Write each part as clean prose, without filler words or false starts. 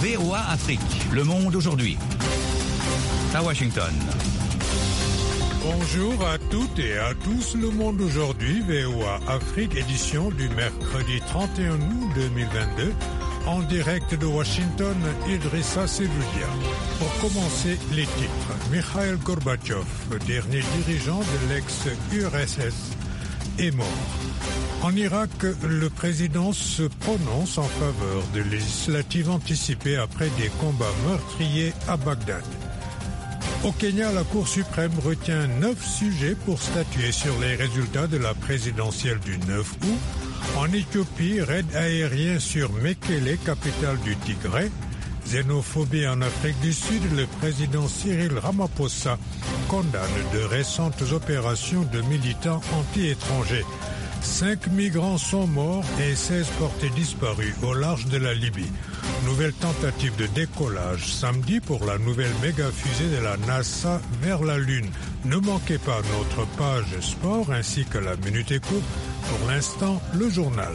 VOA Afrique, le monde aujourd'hui. À Washington. Bonjour à toutes et à tous, le monde aujourd'hui, VOA Afrique, édition du mercredi 31 août 2022. En direct de Washington, Idrissa Seloudia. Pour commencer, les titres. Mikhail Gorbatchev, le dernier dirigeant de l'ex-URSS, est mort. En Irak, le président se prononce en faveur de législatives anticipées après des combats meurtriers à Bagdad. Au Kenya, la Cour suprême retient 9 sujets pour statuer sur les résultats de la présidentielle du 9 août. En Éthiopie, raid aérien sur Mekele, capitale du Tigré. Xénophobie en Afrique du Sud, le président Cyril Ramaphosa condamne de récentes opérations de militants anti-étrangers. 5 migrants sont morts et 16 portés disparus au large de la Libye. Nouvelle tentative de décollage samedi pour la nouvelle méga-fusée de la NASA vers la Lune. Ne manquez pas notre page sport ainsi que la Minute Éco. Pour l'instant, le journal.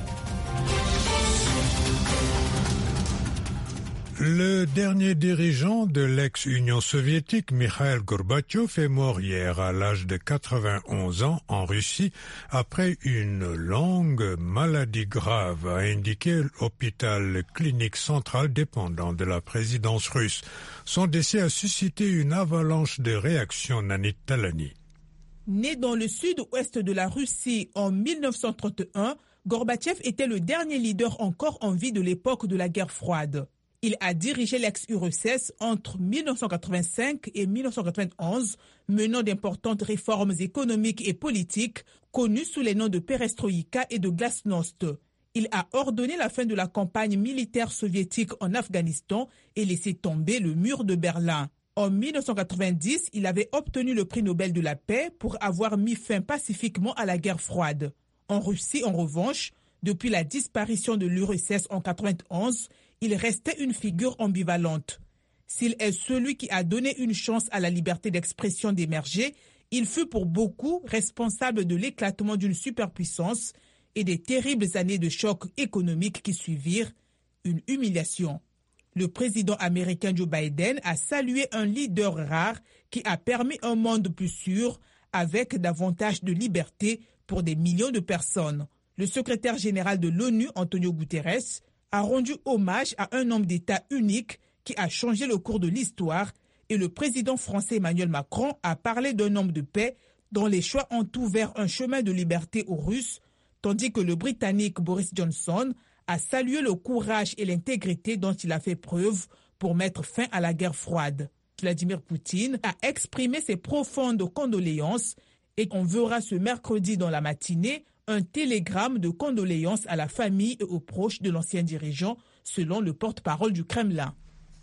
Le dernier dirigeant de l'ex-Union soviétique, Mikhail Gorbatchev, est mort hier à l'âge de 91 ans en Russie après une longue maladie grave, a indiqué l'hôpital clinique central dépendant de la présidence russe. Son décès a suscité une avalanche de réactions, Nanit Talani. Né dans le sud-ouest de la Russie en 1931, Gorbatchev était le dernier leader encore en vie de l'époque de la guerre froide. Il a dirigé l'ex-URSS entre 1985 et 1991, menant d'importantes réformes économiques et politiques, connues sous les noms de perestroïka et de glasnost. Il a ordonné la fin de la campagne militaire soviétique en Afghanistan et laissé tomber le mur de Berlin. En 1990, il avait obtenu le prix Nobel de la paix pour avoir mis fin pacifiquement à la guerre froide. En Russie, en revanche, depuis la disparition de l'URSS en 1991, il restait une figure ambivalente. S'il est celui qui a donné une chance à la liberté d'expression d'émerger, il fut pour beaucoup responsable de l'éclatement d'une superpuissance et des terribles années de choc économique qui suivirent, une humiliation. Le président américain Joe Biden a salué un leader rare qui a permis un monde plus sûr avec davantage de liberté pour des millions de personnes. Le secrétaire général de l'ONU, Antonio Guterres, a rendu hommage à un homme d'État unique qui a changé le cours de l'histoire et le président français Emmanuel Macron a parlé d'un homme de paix dont les choix ont ouvert un chemin de liberté aux Russes, tandis que le Britannique Boris Johnson a salué le courage et l'intégrité dont il a fait preuve pour mettre fin à la guerre froide. Vladimir Poutine a exprimé ses profondes condoléances et on verra ce mercredi dans la matinée un télégramme de condoléances à la famille et aux proches de l'ancien dirigeant, selon le porte-parole du Kremlin.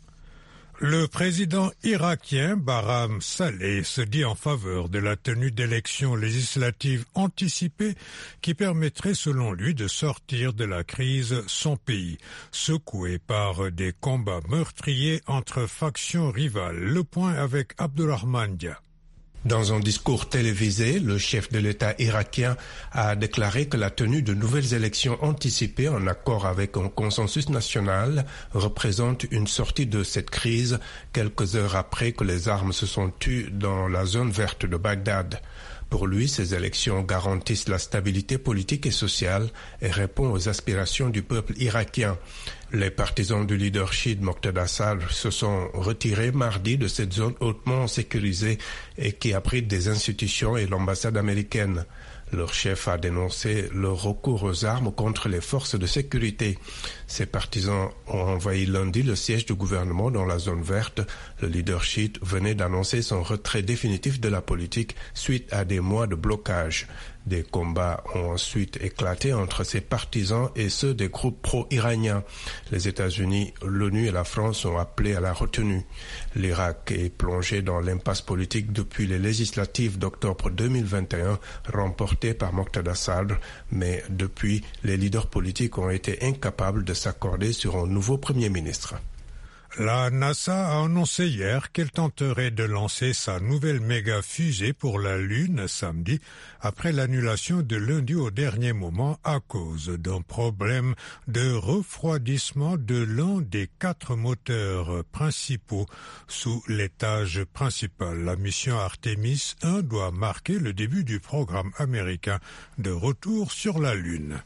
Le président irakien Barham Saleh se dit en faveur de la tenue d'élections législatives anticipées qui permettraient selon lui de sortir de la crise son pays, secoué par des combats meurtriers entre factions rivales. Le point avec Abdulrahman Dia. Dans un discours télévisé, le chef de l'État irakien a déclaré que la tenue de nouvelles élections anticipées en accord avec un consensus national représente une sortie de cette crise quelques heures après que les armes se sont tues dans la zone verte de Bagdad. Pour lui, ces élections garantissent la stabilité politique et sociale et répondent aux aspirations du peuple irakien. Les partisans du leader chiite Moqtada Sadr se sont retirés mardi de cette zone hautement sécurisée et qui abrite des institutions et l'ambassade américaine. Leur chef a dénoncé le recours aux armes contre les forces de sécurité. Ces partisans ont envahi lundi le siège du gouvernement dans la zone verte. Le leader chiite venait d'annoncer son retrait définitif de la politique suite à des mois de blocage. Des combats ont ensuite éclaté entre ses partisans et ceux des groupes pro-iraniens. Les États-Unis, l'ONU et la France ont appelé à la retenue. L'Irak est plongé dans l'impasse politique depuis les législatives d'octobre 2021 remportées par Moqtada Sadr, mais depuis, les leaders politiques ont été incapables de s'accorder sur un nouveau Premier ministre. La NASA a annoncé hier qu'elle tenterait de lancer sa nouvelle méga-fusée pour la Lune samedi, après l'annulation de lundi au dernier moment à cause d'un problème de refroidissement de l'un des 4 moteurs principaux sous l'étage principal. La mission Artemis 1 doit marquer le début du programme américain de retour sur la Lune.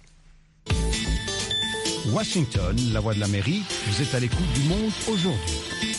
Washington, la voix de l'Amérique, vous êtes à l'écoute du monde aujourd'hui.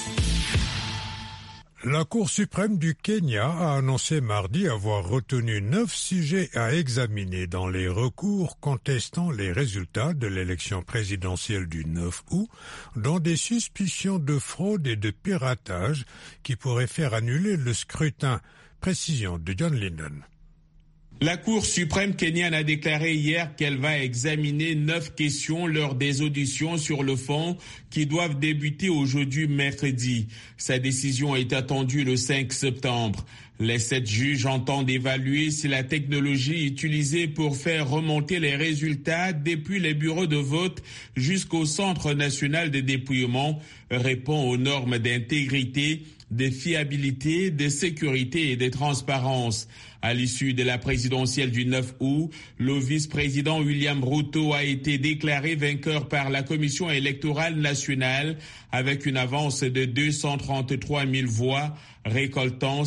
La Cour suprême du Kenya a annoncé mardi avoir retenu 9 sujets à examiner dans les recours contestant les résultats de l'élection présidentielle du 9 août, dont des suspicions de fraude et de piratage qui pourraient faire annuler le scrutin. Précision de John Linden. La Cour suprême kenyane a déclaré hier qu'elle va examiner 9 questions lors des auditions sur le fond qui doivent débuter aujourd'hui mercredi. Sa décision est attendue le 5 septembre. Les 7 juges entendent évaluer si la technologie utilisée pour faire remonter les résultats depuis les bureaux de vote jusqu'au Centre national de dépouillement répond aux normes d'intégrité, de fiabilité, de sécurité et de transparence. À l'issue de la présidentielle du 9 août, le vice-président William Ruto a été déclaré vainqueur par la Commission électorale nationale avec une avance de 233 000 voix, récoltant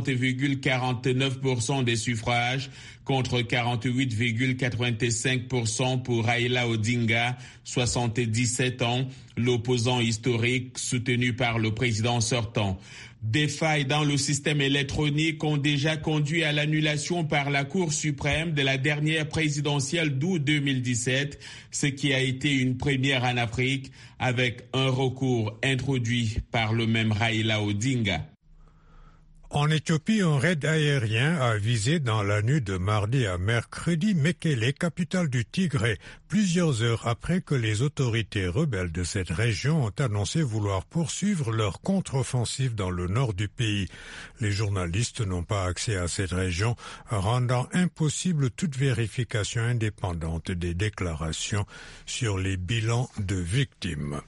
50,49% des suffrages contre 48,85% pour Raila Odinga, 77 ans, l'opposant historique soutenu par le président sortant. Des failles dans le système électronique ont déjà conduit à l'annulation par la Cour suprême de la dernière présidentielle d'août 2017, ce qui a été une première en Afrique avec un recours introduit par le même Raila Odinga. En Éthiopie, un raid aérien a visé dans la nuit de mardi à mercredi Mekele, capitale du Tigré, plusieurs heures après que les autorités rebelles de cette région ont annoncé vouloir poursuivre leur contre-offensive dans le nord du pays. Les journalistes n'ont pas accès à cette région, rendant impossible toute vérification indépendante des déclarations sur les bilans de victimes.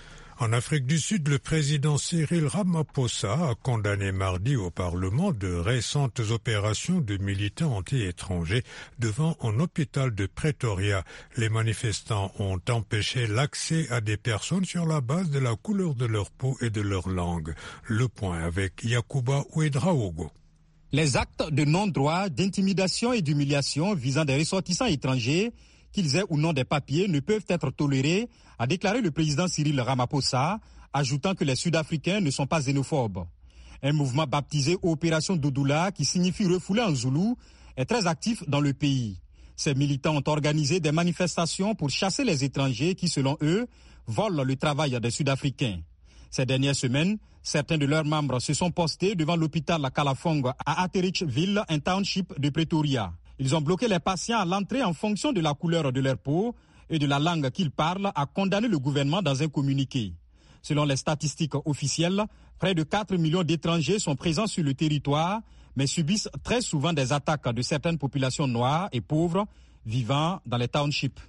En Afrique du Sud, le président Cyril Ramaphosa a condamné mardi au Parlement de récentes opérations de militants anti-étrangers devant un hôpital de Pretoria. Les manifestants ont empêché l'accès à des personnes sur la base de la couleur de leur peau et de leur langue. Le point avec Yakuba Ouedraogo. Les actes de non-droit, d'intimidation et d'humiliation visant des ressortissants étrangers, qu'ils aient ou non des papiers, ne peuvent être tolérés, a déclaré le président Cyril Ramaphosa, ajoutant que les Sud-Africains ne sont pas xénophobes. Un mouvement baptisé Opération Doudoula, qui signifie refouler en zoulou, est très actif dans le pays. Ces militants ont organisé des manifestations pour chasser les étrangers qui, selon eux, volent le travail des Sud-Africains. Ces dernières semaines, certains de leurs membres se sont postés devant l'hôpital Kalafong à Atterichville, un township de Pretoria. Ils ont bloqué les patients à l'entrée en fonction de la couleur de leur peau et de la langue qu'ils parlent, a condamné le gouvernement dans un communiqué. Selon les statistiques officielles, près de 4 millions d'étrangers sont présents sur le territoire, mais subissent très souvent des attaques de certaines populations noires et pauvres vivant dans les townships.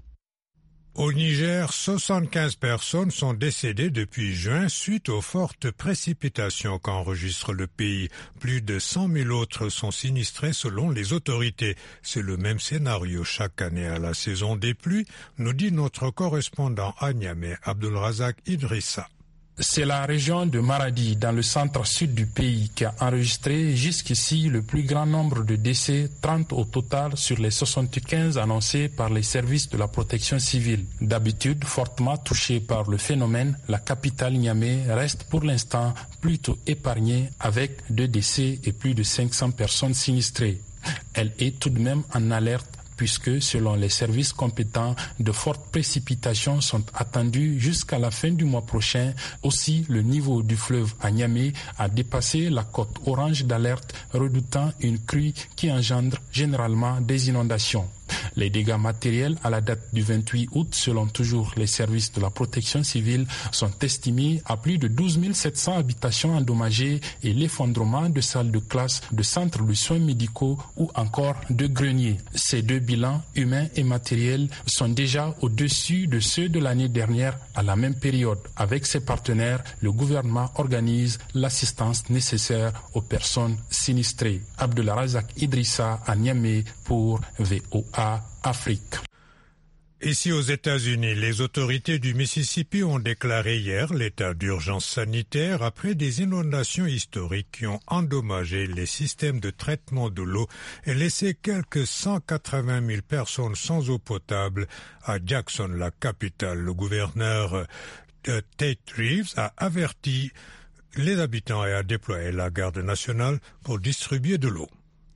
Au Niger, 75 personnes sont décédées depuis juin suite aux fortes précipitations qu'enregistre le pays. Plus de 100 000 autres sont sinistrés selon les autorités. C'est le même scénario chaque année à la saison des pluies, nous dit notre correspondant à Niamey, Abdulrazak Idrissa. C'est la région de Maradi, dans le centre-sud du pays, qui a enregistré jusqu'ici le plus grand nombre de décès, 30 au total sur les 75 annoncés par les services de la protection civile. D'habitude, fortement touchée par le phénomène, la capitale Niamey reste pour l'instant plutôt épargnée avec 2 décès et plus de 500 personnes sinistrées. Elle est tout de même en alerte puisque, selon les services compétents, de fortes précipitations sont attendues jusqu'à la fin du mois prochain. Aussi, le niveau du fleuve à Niamey a dépassé la cote orange d'alerte, redoutant une crue qui engendre généralement des inondations. Les dégâts matériels à la date du 28 août, selon toujours les services de la protection civile, sont estimés à plus de 12 700 habitations endommagées et l'effondrement de salles de classe, de centres de soins médicaux ou encore de greniers. Ces deux bilans, humains et matériels, sont déjà au-dessus de ceux de l'année dernière à la même période. Avec ses partenaires, le gouvernement organise l'assistance nécessaire aux personnes sinistrées. Abdullah Razak Idrissa à Niamey pour VOA Afrique. Ici aux États-Unis, les autorités du Mississippi ont déclaré hier l'état d'urgence sanitaire après des inondations historiques qui ont endommagé les systèmes de traitement de l'eau et laissé quelques 180 000 personnes sans eau potable à Jackson, la capitale. Le gouverneur Tate Reeves a averti les habitants et a déployé la garde nationale pour distribuer de l'eau.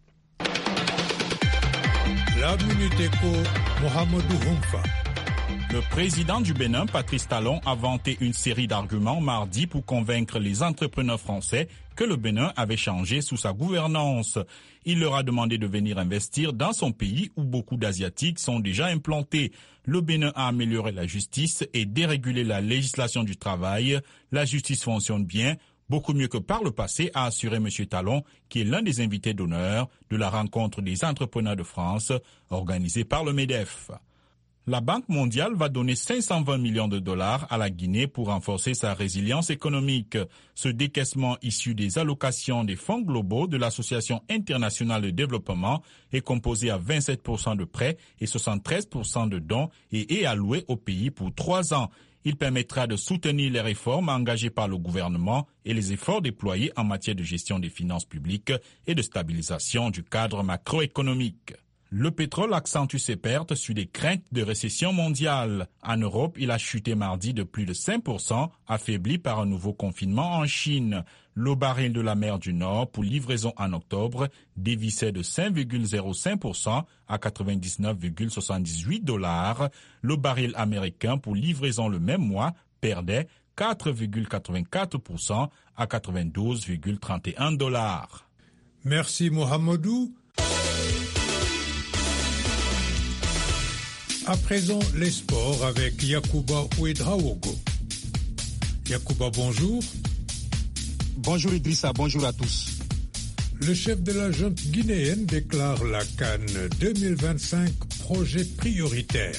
La Minute Éco, Mohamedou Humfa. Le président du Bénin, Patrice Talon, a vanté une série d'arguments mardi pour convaincre les entrepreneurs français que le Bénin avait changé sous sa gouvernance. Il leur a demandé de venir investir dans son pays où beaucoup d'Asiatiques sont déjà implantés. Le Bénin a amélioré la justice et dérégulé la législation du travail. La justice fonctionne bien, beaucoup mieux que par le passé, a assuré M. Talon, qui est l'un des invités d'honneur de la rencontre des entrepreneurs de France organisée par le MEDEF. La Banque mondiale va donner 520 millions de dollars à la Guinée pour renforcer sa résilience économique. Ce décaissement issu des allocations des fonds globaux de l'Association internationale de développement est composé à 27% de prêts et 73% de dons et est alloué au pays pour 3 ans. Il permettra de soutenir les réformes engagées par le gouvernement et les efforts déployés en matière de gestion des finances publiques et de stabilisation du cadre macroéconomique. Le pétrole accentue ses pertes sur des craintes de récession mondiale. En Europe, il a chuté mardi de plus de 5%, affaibli par un nouveau confinement en Chine. Le baril de la mer du Nord pour livraison en octobre dévissait de 5,05% à 99,78 $. Le baril américain pour livraison le même mois perdait 4,84% à 92,31 $. Merci Mohamedou. À présent, les sports avec Yacouba Ouedraogo. Yacouba, bonjour. Bonjour Idrissa, bonjour à tous. Le chef de la junte guinéenne déclare la CAN 2025 projet prioritaire.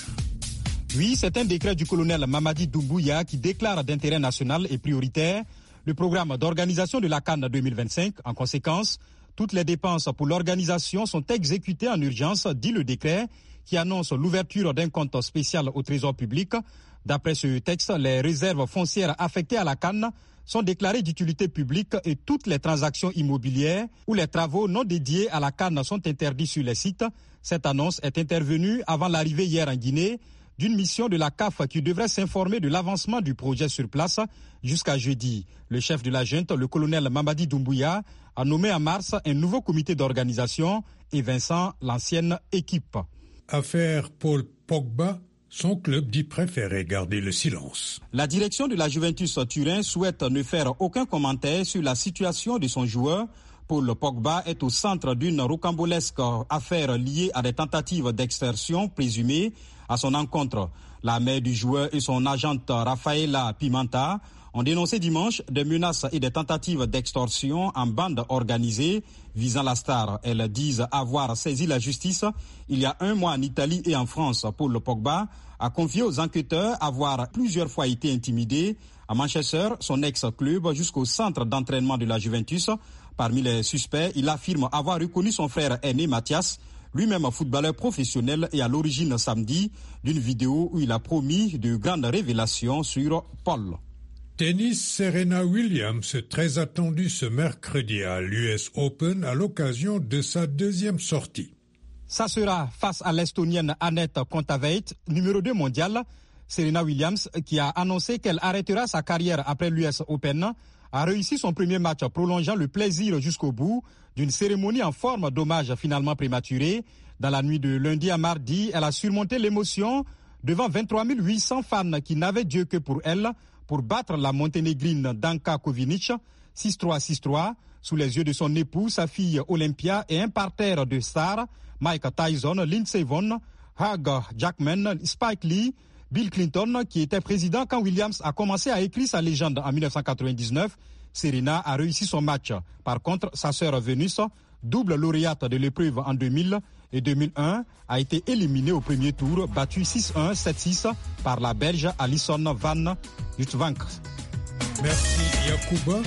Oui, c'est un décret du colonel Mamadi Doumbouya qui déclare d'intérêt national et prioritaire le programme d'organisation de la CAN 2025. En conséquence, toutes les dépenses pour l'organisation sont exécutées en urgence, dit le décret, qui annonce l'ouverture d'un compte spécial au Trésor public. D'après ce texte, les réserves foncières affectées à la CAN sont déclarées d'utilité publique et toutes les transactions immobilières ou les travaux non dédiés à la CAN sont interdits sur les sites. Cette annonce est intervenue avant l'arrivée hier en Guinée d'une mission de la CAF qui devrait s'informer de l'avancement du projet sur place jusqu'à jeudi. Le chef de la junte, le colonel Mamadi Doumbouya, a nommé en mars un nouveau comité d'organisation et Vincent l'ancienne équipe. Affaire Paul Pogba, son club dit préférer garder le silence. La direction de la Juventus Turin souhaite ne faire aucun commentaire sur la situation de son joueur. Paul Pogba est au centre d'une rocambolesque affaire liée à des tentatives d'extorsion présumées à son encontre. La mère du joueur et son agente Rafaela Pimenta ont dénoncé dimanche des menaces et des tentatives d'extorsion en bande organisée visant la star. Elles disent avoir saisi la justice il y a 1 mois en Italie et en France. Paul Pogba a confié aux enquêteurs avoir plusieurs fois été intimidé à Manchester, son ex-club, jusqu'au centre d'entraînement de la Juventus. Parmi les suspects, il affirme avoir reconnu son frère aîné Mathias, lui-même footballeur professionnel et à l'origine samedi d'une vidéo où il a promis de grandes révélations sur Paul. Tennis, Serena Williams, très attendue ce mercredi à l'US Open à l'occasion de sa 2e sortie. Ça sera face à l'Estonienne Anett Kontaveit, numéro 2 mondiale. Serena Williams, qui a annoncé qu'elle arrêtera sa carrière après l'US Open, a réussi son premier match prolongeant le plaisir jusqu'au bout d'une cérémonie en forme d'hommage finalement prématuré. Dans la nuit de lundi à mardi, elle a surmonté l'émotion devant 23 800 fans qui n'avaient Dieu que pour elle, pour battre la monténégrine Danka Kovinic 6-3, 6-3, sous les yeux de son époux, sa fille Olympia et un parterre de stars, Mike Tyson, Lindsey Vonn, Hugh Jackman, Spike Lee, Bill Clinton, qui était président quand Williams a commencé à écrire sa légende en 1999, Serena a réussi son match. Par contre, sa sœur Venus, double lauréate de l'épreuve en 2000 et 2001, a été éliminée au premier tour, battue 6-1, 7-6 par la Belge Alison Van Uytvanck. Merci Yacouba.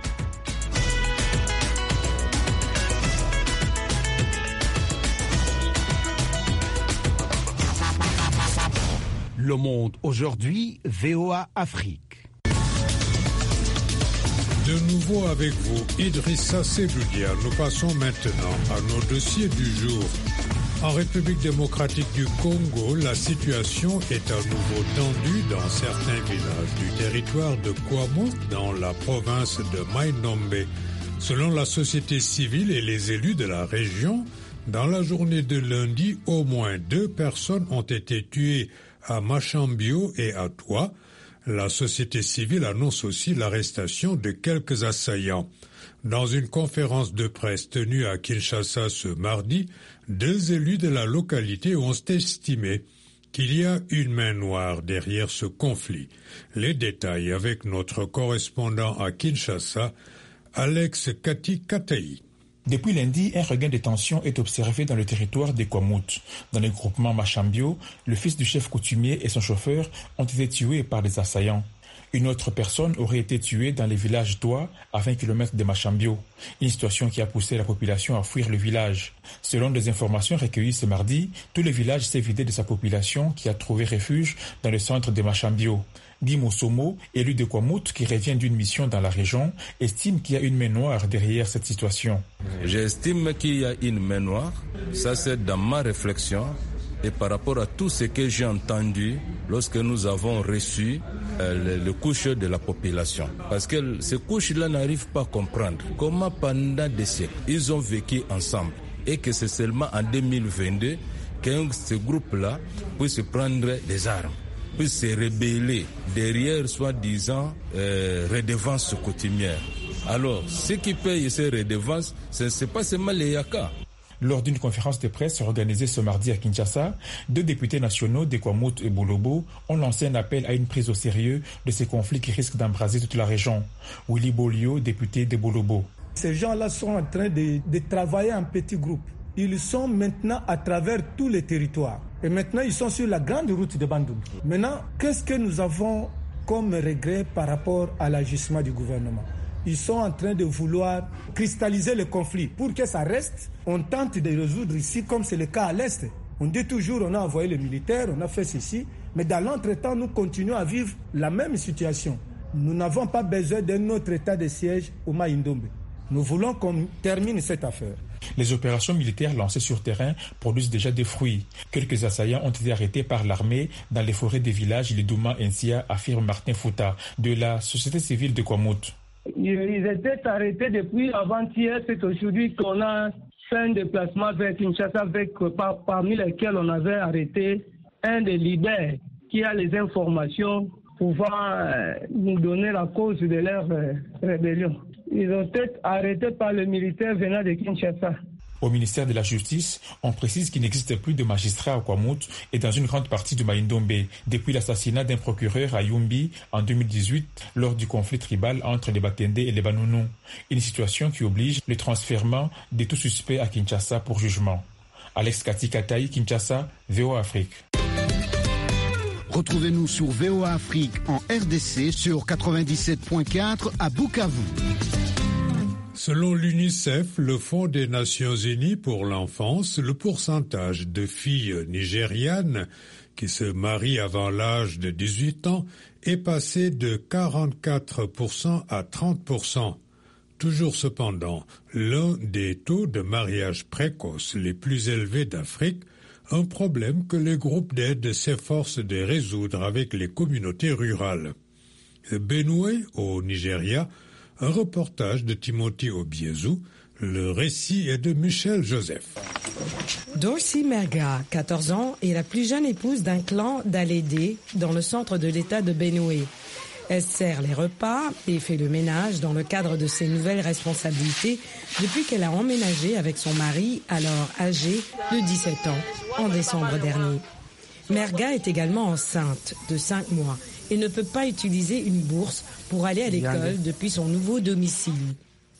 Le Monde aujourd'hui, VOA Afrique. De nouveau avec vous, Idrissa Seloudia. Nous passons maintenant à nos dossiers du jour. En République démocratique du Congo, la situation est à nouveau tendue dans certains villages du territoire de Kouamouo, dans la province de Mai-Ndombe. Selon la société civile et les élus de la région, dans la journée de lundi, au moins 2 personnes ont été tuées à Machambio et à Toua. La société civile annonce aussi l'arrestation de quelques assaillants. Dans une conférence de presse tenue à Kinshasa ce mardi, 2 élus de la localité ont estimé qu'il y a une main noire derrière ce conflit. Les détails avec notre correspondant à Kinshasa, Alex Kati-Kataï. Depuis lundi, un regain de tension est observé dans le territoire de Kouamouo. Dans le groupement Machambio, le fils du chef coutumier et son chauffeur ont été tués par des assaillants. Une autre personne aurait été tuée dans le village d'Oua, à 20 km de Machambio. Une situation qui a poussé la population à fuir le village. Selon des informations recueillies ce mardi, tout le village s'est vidé de sa population qui a trouvé refuge dans le centre de Machambio. Guy Moussomo, élu de Kouamouo qui revient d'une mission dans la région, estime qu'il y a une main noire derrière cette situation. J'estime qu'il y a une main noire. Ça, c'est dans ma réflexion. Et par rapport à tout ce que j'ai entendu lorsque nous avons reçu les couches de la population. Parce que ces couches-là n'arrivent pas à comprendre comment pendant des siècles, ils ont vécu ensemble. Et que c'est seulement en 2022 que ce groupe-là puisse prendre des armes, puisse se rebeller derrière soi-disant redevances coutumières. Alors, ceux qui payent ces redevances, ce n'est pas seulement les Yaka. Lors d'une conférence de presse organisée ce mardi à Kinshasa, 2 députés nationaux de Kouamouo et Bolobo ont lancé un appel à une prise au sérieux de ces conflits qui risquent d'embraser toute la région. Willy Bolio, député de Bolobo. Ces gens-là sont en train de travailler en petits groupes. Ils sont maintenant à travers tous les territoires. Et maintenant, ils sont sur la grande route de Bandung. Maintenant, qu'est-ce que nous avons comme regret par rapport à l'agissement du gouvernement? Ils sont en train de vouloir cristalliser le conflit. Pour que ça reste, on tente de résoudre ici comme c'est le cas à l'Est. On dit toujours, on a envoyé les militaires, on a fait ceci. Mais dans l'entretemps, nous continuons à vivre la même situation. Nous n'avons pas besoin d'un autre état de siège au Mai-Ndombe. Nous voulons qu'on termine cette affaire. Les opérations militaires lancées sur terrain produisent déjà des fruits. Quelques assaillants ont été arrêtés par l'armée dans les forêts des villages Lidouma et Nsia, affirme Martin Fouta, de la société civile de Kouamouo. Ils étaient arrêtés depuis avant-hier. C'est aujourd'hui qu'on a fait un déplacement vers Kinshasa, parmi lesquels on avait arrêté un des leaders qui a les informations pouvant nous donner la cause de leur rébellion. Ils ont été arrêtés par les militaires venant de Kinshasa. Au ministère de la Justice, on précise qu'il n'existe plus de magistrats à Kouamouo et dans une grande partie du Mai-Ndombe depuis l'assassinat d'un procureur à Yumbi en 2018 lors du conflit tribal entre les Batende et les Banounou. Une situation qui oblige le transfèrement de tout suspect à Kinshasa pour jugement. Alex Kati-Kataï, Kinshasa, VOA Afrique. Retrouvez-nous sur VOA Afrique en RDC sur 97.4 à Bukavu. Selon l'UNICEF, le Fonds des Nations Unies pour l'enfance, le pourcentage de filles nigérianes qui se marient avant l'âge de 18 ans est passé de 44% à 30%. Toujours cependant, l'un des taux de mariage précoce les plus élevés d'Afrique, un problème que les groupes d'aide s'efforcent de résoudre avec les communautés rurales. Benue, au Nigeria, un reportage de Timothy Obiezu, le récit est de Michel Joseph. Dorcy Merga, 14 ans, est la plus jeune épouse d'un clan d'Alédé dans le centre de l'État de Benue. Elle sert les repas et fait le ménage dans le cadre de ses nouvelles responsabilités depuis qu'elle a emménagé avec son mari, alors âgé de 17 ans, en décembre dernier. Merga est également enceinte de 5 mois et ne peut pas utiliser une bourse pour aller à l'école depuis son nouveau domicile.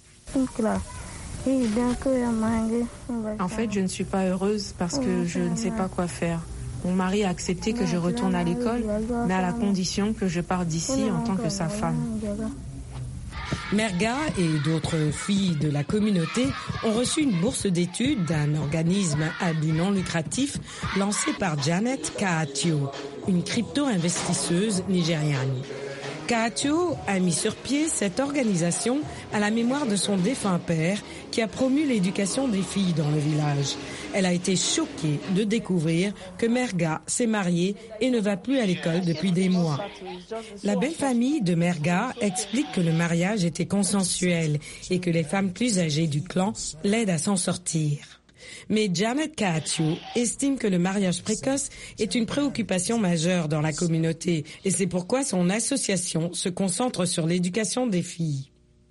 En fait, je ne suis pas heureuse parce que je ne sais pas quoi faire. Mon mari a accepté que je retourne à l'école, mais à la condition que je parte d'ici en tant que sa femme. Merga et d'autres filles de la communauté ont reçu une bourse d'études d'un organisme à but non lucratif lancé par Janet Kaatio, une crypto-investisseuse nigériane. Kaatio a mis sur pied cette organisation à la mémoire de son défunt père qui a promu l'éducation des filles dans le village. Elle a été choquée de découvrir que Merga s'est mariée et ne va plus à l'école depuis des mois. La belle famille de Merga explique que le mariage était consensuel et que les femmes plus âgées du clan l'aident à s'en sortir. Mais Janet Kaatio estime que le mariage précoce est une préoccupation majeure dans la communauté et c'est pourquoi son association se concentre sur l'éducation des filles.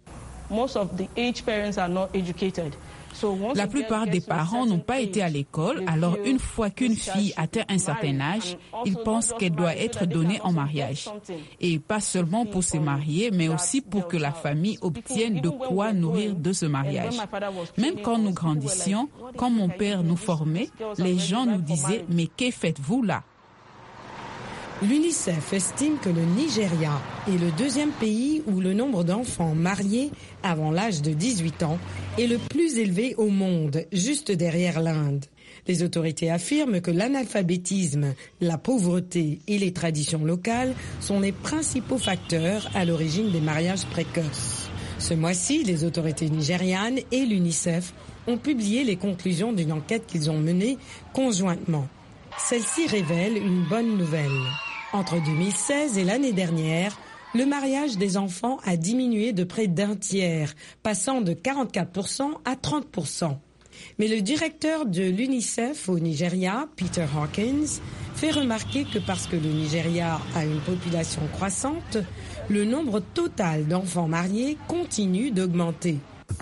La plupart des parents n'ont pas été à l'école, alors une fois qu'une fille atteint un certain âge, ils pensent qu'elle doit être donnée en mariage. Et pas seulement pour se marier, mais aussi pour que la famille obtienne de quoi nourrir de ce mariage. Même quand nous grandissions, quand mon père nous formait, les gens nous disaient « Mais que faites-vous là ?» L'UNICEF estime que le Nigeria est le deuxième pays où le nombre d'enfants mariés avant l'âge de 18 ans est le plus élevé au monde, juste derrière l'Inde. Les autorités affirment que l'analphabétisme, la pauvreté et les traditions locales sont les principaux facteurs à l'origine des mariages précoces. Ce mois-ci, les autorités nigérianes et l'UNICEF ont publié les conclusions d'une enquête qu'ils ont menée conjointement. Celle-ci révèle une bonne nouvelle. Entre 2016 et l'année dernière, le mariage des enfants a diminué de près d'un tiers, passant de 44% à 30%. Mais le directeur de l'UNICEF au Nigeria, Peter Hawkins, fait remarquer que parce que le Nigeria a une population croissante, le nombre total d'enfants mariés continue d'augmenter.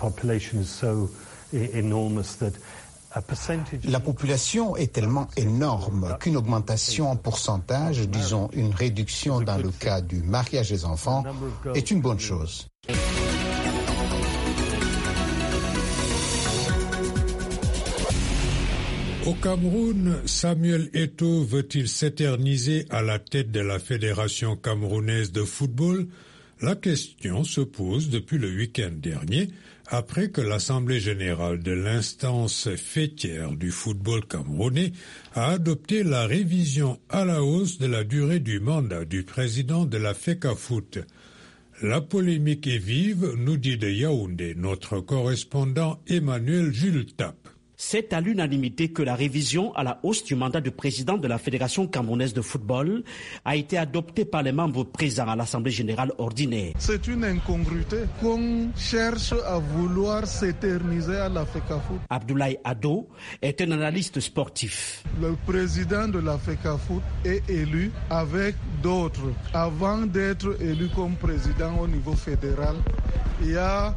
La population est tellement énorme qu'une augmentation en pourcentage, disons une réduction dans le cas du mariage des enfants, est une bonne chose. Au Cameroun, Samuel Eto'o veut-il s'éterniser à la tête de la Fédération camerounaise de football? La question se pose depuis le week-end dernier, après que l'Assemblée générale de l'instance fêtière du football camerounais a adopté la révision à la hausse de la durée du mandat du président de la FECAFOOT. La polémique est vive, nous dit de Yaoundé notre correspondant Emmanuel Jules Tap. C'est à l'unanimité que la révision à la hausse du mandat de président de la Fédération camerounaise de football a été adoptée par les membres présents à l'Assemblée générale ordinaire. C'est une incongruité qu'on cherche à vouloir s'éterniser à la FECAFOOT. Abdoulaye Ado est un analyste sportif. Le président de la FECAFOOT est élu avec d'autres. Avant d'être élu comme président au niveau fédéral, il y a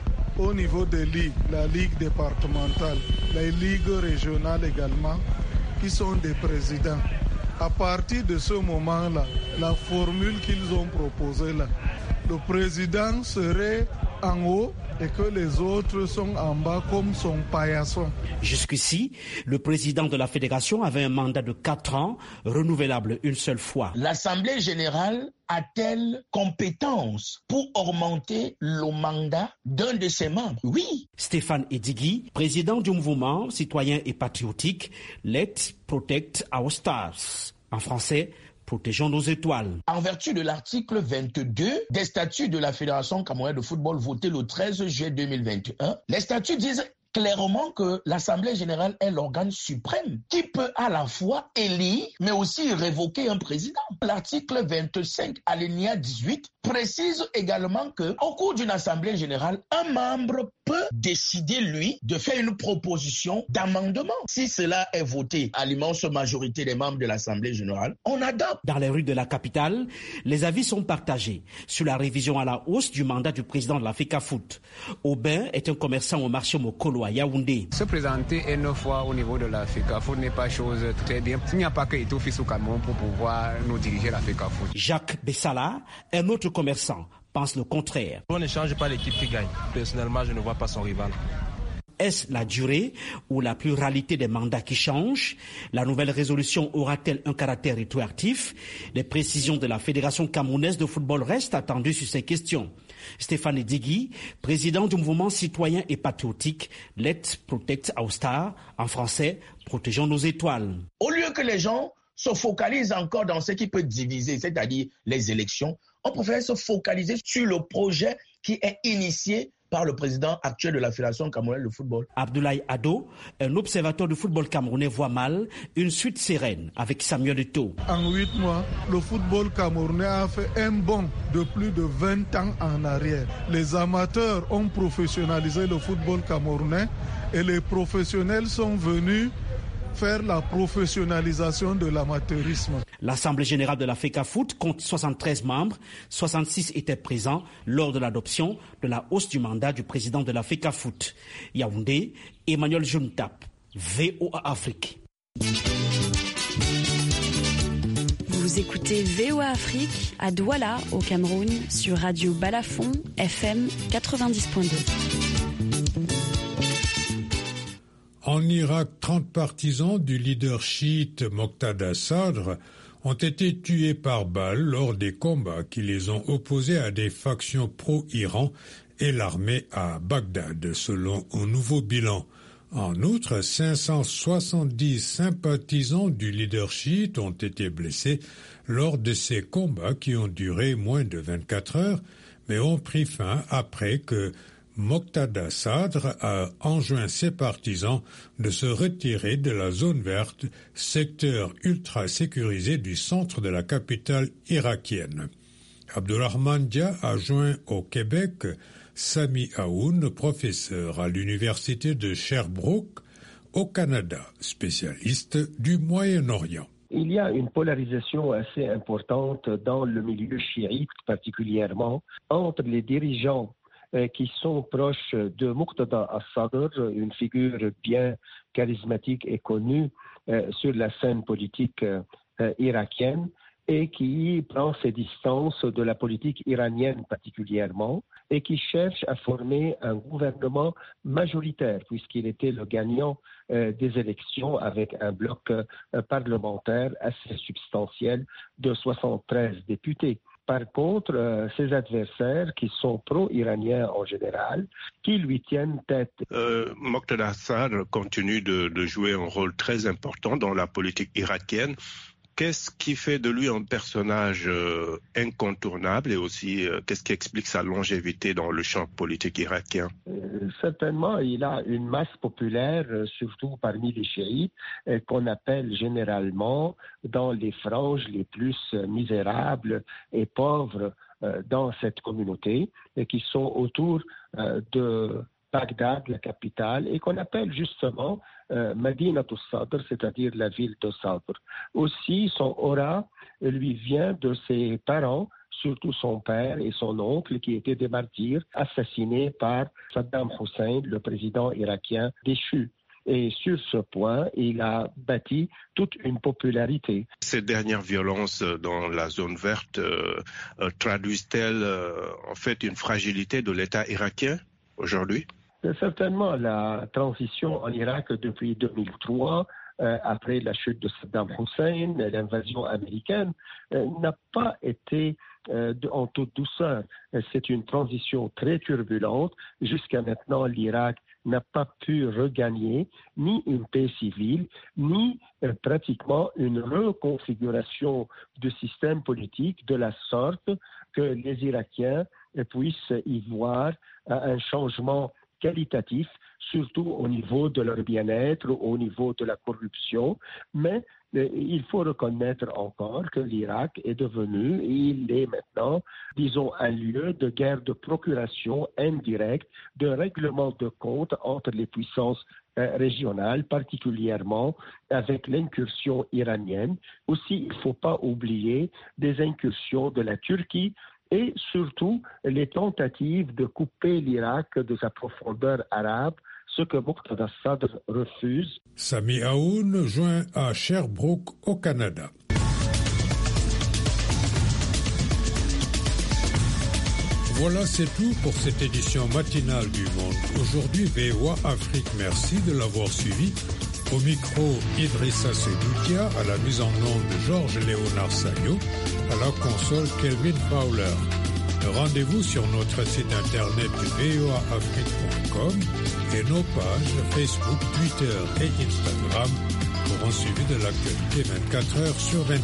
au niveau des ligues, la ligue départementale, les ligues régionales également, qui sont des présidents. À partir de ce moment-là, la formule qu'ils ont proposée là, le président serait en haut et que les autres sont en bas comme son paillasson. Jusqu'ici, le président de la fédération avait un mandat de 4 ans, renouvelable une seule fois. L'Assemblée générale a-t-elle compétence pour augmenter le mandat d'un de ses membres? Oui. Stéphane Edigui, président du mouvement citoyen et patriotique Let's Protect Our Stars. En français, protégeons nos étoiles. En vertu de l'article 22 des statuts de la Fédération camerounaise de football voté le 13 juillet 2021, les statuts disent clairement que l'Assemblée générale est l'organe suprême qui peut à la fois élire mais aussi révoquer un président. L'article 25 alinéa 18 précise également que au cours d'une assemblée générale, un membre peut peut décider, lui, de faire une proposition d'amendement. Si cela est voté à l'immense majorité des membres de l'Assemblée générale, on adopte. Dans les rues de la capitale, les avis sont partagés sur la révision à la hausse du mandat du président de la FECAFOOT. Aubin est un commerçant au marché Mokolo à Yaoundé. Se présenter une fois au niveau de la FECAFOOT n'est pas chose très bien. Il n'y a pas que Eto'o Fils au Cameroun pour pouvoir nous diriger la FECAFOOT. Jacques Bessala, un autre commerçant, pense le contraire. On ne change pas l'équipe qui gagne. Personnellement, je ne vois pas son rival. Est-ce la durée ou la pluralité des mandats qui change? La nouvelle résolution aura-t-elle un caractère rétroactif? Les précisions de la Fédération camerounaise de football restent attendues sur ces questions. Stéphane Digui, président du mouvement citoyen et patriotique Let's Protect Our Star, en français, protégeons nos étoiles. Au lieu que les gens se focalisent encore dans ce qui peut diviser, c'est-à-dire les élections, on préfère se focaliser sur le projet qui est initié par le président actuel de la Fédération camerounaise de football. Abdoulaye Ado, un observateur du football camerounais, voit mal une suite sereine avec Samuel Eto'o. En 8 mois, le football camerounais a fait un bond de plus de 20 ans en arrière. Les amateurs ont professionnalisé le football camerounais et les professionnels sont venus faire la professionnalisation de l'amateurisme. L'Assemblée générale de la FECAFOOT compte 73 membres, 66 étaient présents lors de l'adoption de la hausse du mandat du président de la FECAFOOT. Yaoundé, Emmanuel Juntap, VOA Afrique. Vous écoutez VOA Afrique à Douala au Cameroun sur Radio Balafon FM 90.2. En Irak, 30 partisans du leader chiite Moqtada Sadr ont été tués par balles lors des combats qui les ont opposés à des factions pro-Iran et l'armée à Bagdad, selon un nouveau bilan. En outre, 570 sympathisants du leader chiite ont été blessés lors de ces combats qui ont duré moins de 24 heures, mais ont pris fin après que Moqtada Sadr a enjoint ses partisans de se retirer de la zone verte, secteur ultra sécurisé du centre de la capitale irakienne. Abdulrahman Dia a joint au Québec Sami Aoun, professeur à l'université de Sherbrooke, au Canada, spécialiste du Moyen-Orient. Il y a une polarisation assez importante dans le milieu chiite, particulièrement entre les dirigeants qui sont proches de Moqtada al-Sadr, une figure bien charismatique et connue sur la scène politique irakienne, et qui prend ses distances de la politique iranienne particulièrement, et qui cherche à former un gouvernement majoritaire, puisqu'il était le gagnant des élections avec un bloc parlementaire assez substantiel de 73 députés. Par contre, ses adversaires, qui sont pro-iraniens en général, qui lui tiennent tête. Moqtada Sadr continue de jouer un rôle très important dans la politique irakienne. Qu'est-ce qui fait de lui un personnage incontournable et aussi qu'est-ce qui explique sa longévité dans le champ politique irakien? Certainement, il a une masse populaire, surtout parmi les chiites, qu'on appelle généralement dans les franges les plus misérables et pauvres dans cette communauté, et qui sont autour de Bagdad, la capitale, et qu'on appelle justement Madinat al-Sadr, c'est-à-dire la ville de Sadr. Aussi, son aura lui vient de ses parents, surtout son père et son oncle, qui étaient des martyrs assassinés par Saddam Hussein, le président irakien déchu. Et sur ce point, il a bâti toute une popularité. Ces dernières violences dans la zone verte traduisent-elles en fait une fragilité de l'État irakien aujourd'hui? Certainement, la transition en Irak depuis 2003, après la chute de Saddam Hussein, l'invasion américaine, n'a pas été en toute douceur. C'est une transition très turbulente. Jusqu'à maintenant, l'Irak n'a pas pu regagner ni une paix civile, ni pratiquement une reconfiguration du système politique de la sorte que les Irakiens puissent y voir un changement qualitatif, surtout au niveau de leur bien-être, au niveau de la corruption, mais il faut reconnaître encore que l'Irak est devenu, il est maintenant, disons, un lieu de guerre de procuration indirecte, de règlement de compte entre les puissances régionales, particulièrement avec l'incursion iranienne. Aussi, il ne faut pas oublier des incursions de la Turquie et surtout les tentatives de couper l'Irak de sa profondeur arabe, ce que Muqtada Sadr refuse. Sami Aoun, joint à Sherbrooke au Canada. Voilà, c'est tout pour cette édition matinale du Monde. Aujourd'hui, VOA Afrique, merci de l'avoir suivi. Au micro, Idrissa Sedoutia, à la mise en onde de Georges-Léonard Sagno, à la console Kelvin Fowler. Rendez-vous sur notre site internet voaafrique.com et nos pages Facebook, Twitter et Instagram pour un suivi de l'actualité 24 heures sur 24.